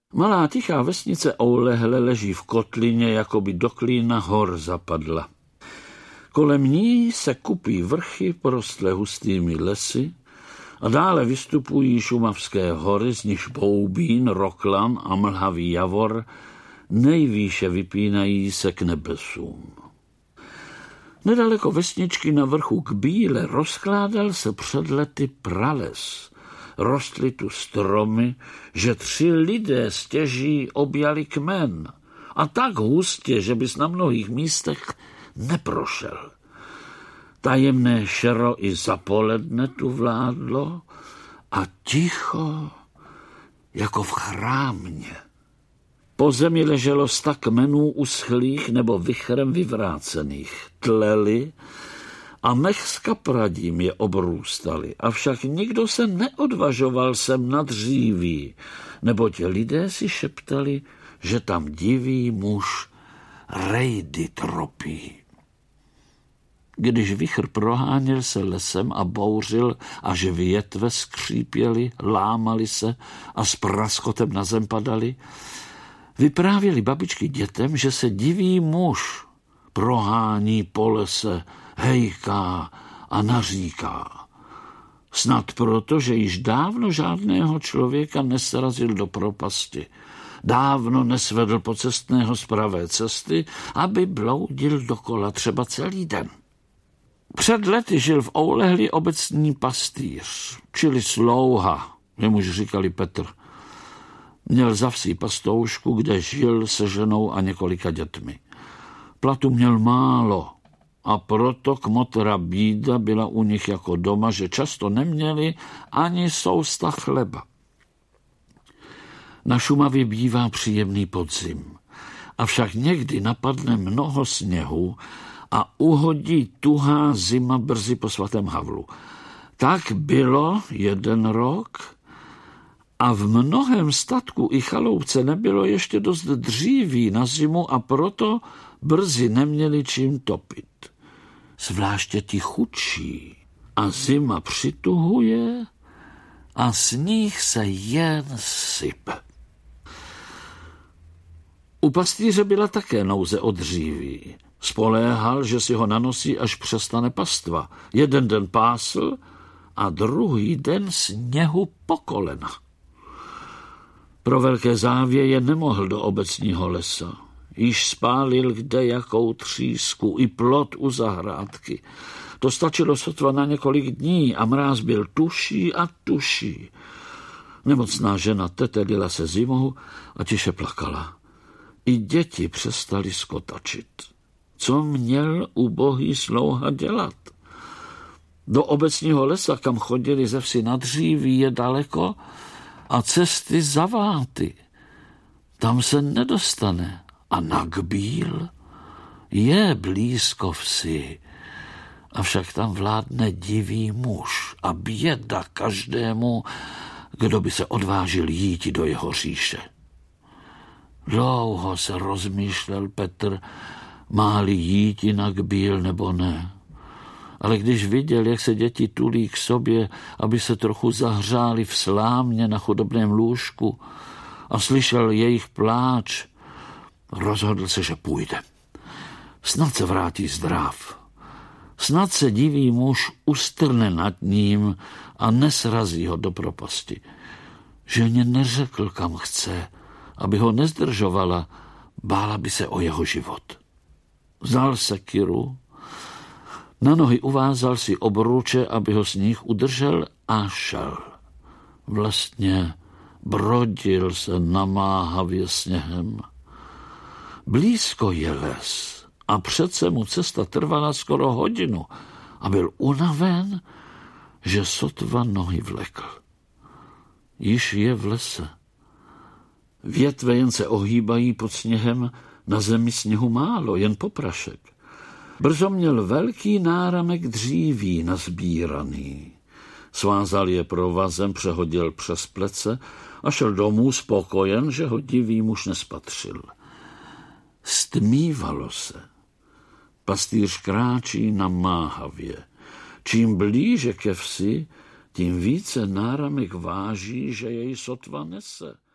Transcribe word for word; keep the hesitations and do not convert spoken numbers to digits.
Malá tichá vesnice Oulehle leží v kotlině, jako by do klína hor zapadla. Kolem ní se kupí vrchy porostlé hustými lesy a dále vystupují šumavské hory, z nichž Boubín, Roklan a Mlhavý Javor nejvýše vypínají se k nebesům. Nedaleko vesničky na vrchu k Bíle rozkládal se před lety prales. Rostly tu stromy, že tři lidé stěží objali kmen. A tak hustě, že bys na mnohých místech neprošel. Tajemné šero i zapoledne tu vládlo a ticho, jako v chrámě. Po zemi leželo sta kmenů uschlých nebo vichrem vyvrácených. Tleli a mech s kapradím je obrůstali, avšak nikdo se neodvažoval sem na dříví, neboť lidé si šeptali, že tam divý muž rejdy tropí. Když vichr proháněl se lesem a bouřil, až větve skřípěly, lámaly se a s praskotem na zem padaly, vyprávěli babičky dětem, že se divý muž prohání po lese, hejká a naříká. Snad proto, že již dávno žádného člověka nesrazil do propasti. Dávno nesvedl pocestného z pravé cesty, aby bloudil dokola třeba celý den. Před lety žil v Oulehli obecní pastýř, čili slouha, jemuž říkali Petr. Měl za vsi pastoušku, kde žil se ženou a několika dětmi. Platu měl málo a proto kmotra bída byla u nich jako doma, že často neměli ani sousta chleba. Na Šumavě bývá příjemný podzim, avšak někdy napadne mnoho sněhu a uhodí tuhá zima brzy po svatém Havlu. Tak bylo jeden rok a v mnohém statku i chaloupce nebylo ještě dost dříví na zimu a proto brzy neměli čím topit. Zvláště ti chudší a zima přituhuje a sníh se jen sype. U pastýře byla také nouze o dříví. Spoléhal, že si ho nanosí, až přestane pastva. Jeden den pásl a druhý den sněhu po kolena. Pro velké závěje nemohl do obecního lesa. Již spálil kdejakou třísku i plot u zahrádky. To stačilo sotva na několik dní a mráz byl tuší a tuší. Nemocná žena tetelila se zimou a tiše plakala. I děti přestali skotačit. Co měl ubohý slouha dělat? Do obecního lesa, kam chodili ze vsi na dříví, je daleko a cesty zaváty. Tam se nedostane. A na Gbíl je blízko vsi, avšak tam vládne divý muž a běda každému, kdo by se odvážil jít do jeho říše. Dlouho se rozmýšlel Petr, má-li jít na Gbíl nebo ne. Ale když viděl, jak se děti tulí k sobě, aby se trochu zahřáli v slámě na chudobném lůžku, a slyšel jejich pláč, rozhodl se, že půjde. Snad se vrátí zdrav. Snad se divý muž ustrne nad ním a nesrazí ho do propasti. Ženě neřekl, kam chce, aby ho nezdržovala, bála by se o jeho život. Vzal sekiru, na nohy uvázal si obruče, aby ho sníh udržel a šel. Vlastně brodil se namáhavě sněhem. Blízko je les a přece mu cesta trvala skoro hodinu a byl unaven, že sotva nohy vlekl. Již je v lese. Větve jen se ohýbají pod sněhem, na zemi sněhu málo, jen poprašek. Brzo měl velký náramek dříví nazbíraný. Svázal je provazem, přehodil přes plece a šel domů spokojen, že ho divý muž nespatřil. Stmívalo se. Pastýř kráčí namáhavě. Čím blíže ke vsi, tím více náramek váží, že jej sotva nese.